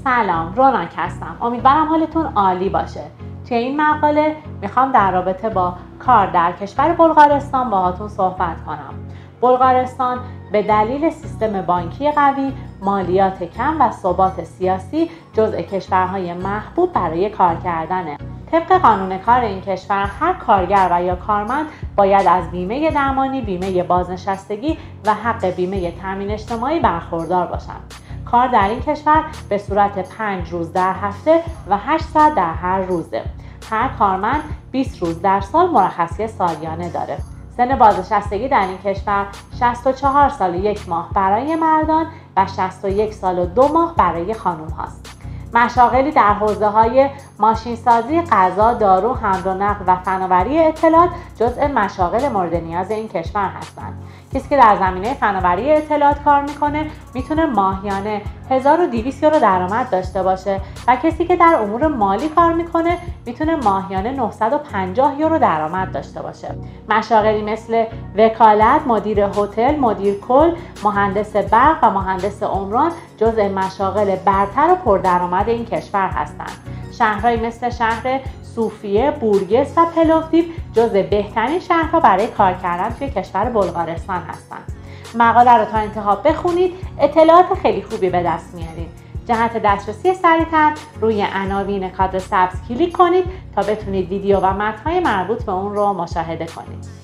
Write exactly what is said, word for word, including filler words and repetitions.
سلام، روناک هستم. امیدوارم حالتون عالی باشه. توی این مقاله میخوام در رابطه با کار در کشور بلغارستان باهاتون صحبت کنم. بلغارستان به دلیل سیستم بانکی قوی، مالیات کم و ثبات سیاسی جزء کشورهای محبوب برای کار کردنه. طبق قانون کار این کشور هر کارگر و یا کارمند باید از بیمه درمانی، بیمه بازنشستگی و حق بیمه تامین اجتماعی برخوردار باشند. کار در این کشور به صورت پنج روز در هفته و هشت ساعت در هر روزه. هر کارمند بیست روز در سال مرخصی سالیانه داره. سن بازنشستگی در این کشور شصت و چهار سال و یک ماه برای مردان و شصت و یک سال و دو ماه برای خانم هاست. مشاغلی در حوزه های ماشینسازی، غذا، دارو، حمل و نقل و فناوری اطلاعات جزء مشاغل مورد نیاز این کشور هستند. کسی که در زمینه فناوری اطلاعات کار میکنه میتونه ماهیانه هزار و دویست یورو درآمد داشته باشه و کسی که در امور مالی کار میکنه میتونه ماهیانه نهصد و پنجاه یورو درآمد داشته باشه. مشاغلی مثل وکالت، مدیر هتل، مدیر کل، مهندس برق و مهندس عمران جزء مشاغل برتر و پردرآمد این کشور هستند. شهرهایی مثل شهر صوفیه، بورگس و پلوفیو جزء بهترین شهرها برای کار کردن توی کشور بلغارستان هستند. مقاله رو تا انتها بخونید، اطلاعات خیلی خوبی به دست میارید. جهت دسترسی سریع‌تر روی عناوین کادر سبز کلیک کنید تا بتونید ویدیو و متن‌های مربوط به اون رو مشاهده کنید.